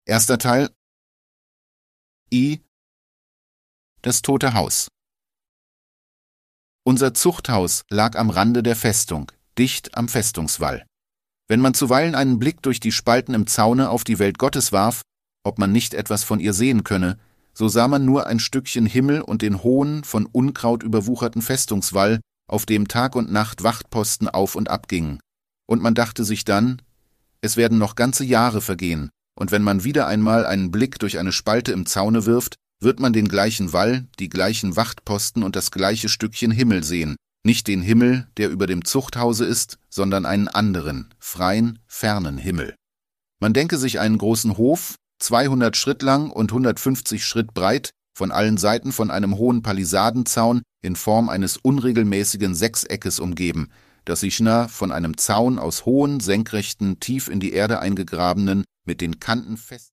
Erster Teil. I. Das Tote Haus. Unser Zuchthaus lag am Rande der Festung, dicht am Festungswall. Wenn man zuweilen einen Blick durch die Spalten im Zaune auf die Welt Gottes warf, ob man nicht etwas von ihr sehen könne, so sah man nur ein Stückchen Himmel und den hohen, von Unkraut überwucherten Festungswall, auf dem Tag und Nacht Wachtposten auf und ab gingen. Und man dachte sich dann, es werden noch ganze Jahre vergehen, und wenn man wieder einmal einen Blick durch eine Spalte im Zaune wirft, wird man den gleichen Wall, die gleichen Wachtposten und das gleiche Stückchen Himmel sehen, nicht den Himmel, der über dem Zuchthause ist, sondern einen anderen, freien, fernen Himmel. Man denke sich einen großen Hof, 200 Schritt lang und 150 Schritt breit, von allen Seiten von einem hohen Palisadenzaun in Form eines unregelmäßigen Sechseckes umgeben, das sich von einem Zaun aus hohen, senkrechten, tief in die Erde eingegrabenen, mit den Kanten fest